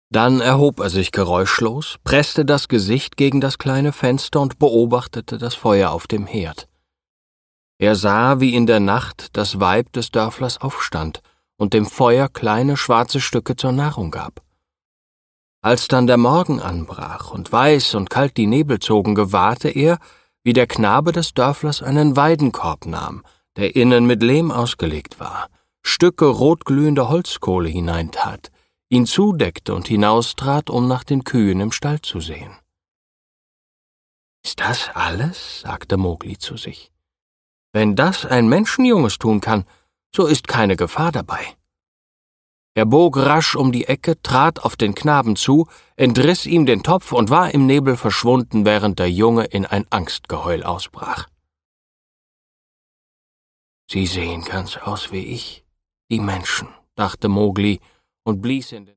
Dann erhob er sich geräuschlos, presste das Gesicht gegen das kleine Fenster und beobachtete das Feuer auf dem Herd. Er sah, wie in der Nacht das Weib des Dörflers aufstand und dem Feuer kleine schwarze Stücke zur Nahrung gab. Als dann der Morgen anbrach und weiß und kalt die Nebel zogen, gewahrte er, wie der Knabe des Dörflers einen Weidenkorb nahm, der innen mit Lehm ausgelegt war, Stücke rotglühender Holzkohle hineintat, ihn zudeckte und hinaustrat, um nach den Kühen im Stall zu sehen. »Ist das alles?« sagte Mowgli zu sich. »Wenn das ein Menschenjunges tun kann, so ist keine Gefahr dabei.« Er bog rasch um die Ecke, trat auf den Knaben zu, entriss ihm den Topf und war im Nebel verschwunden, während der Junge in ein Angstgeheul ausbrach. »Sie sehen ganz aus wie ich, die Menschen«, dachte Mowgli und blies in den